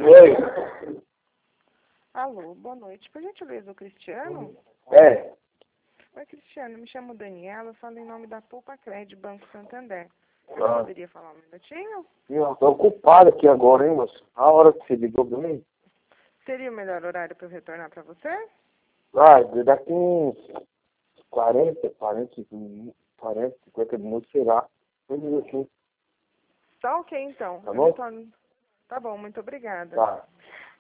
Oi. Alô, boa noite. Por gentileza, o Cristiano? É. Oi, Cristiano. Me chamo Daniela. Eu falo em nome da Poupa Cred Banco Santander. Você Ah. poderia falar um minutinho? Eu tô ocupado aqui agora, hein, moço? A hora que você ligou pra mim? Seria o melhor horário para eu retornar para você? Ah, daqui uns 50 minutos, sei lá. Um minutinho. Tá ok, então. Tá Eu bom? retorno. Tá bom, muito obrigada. Tá.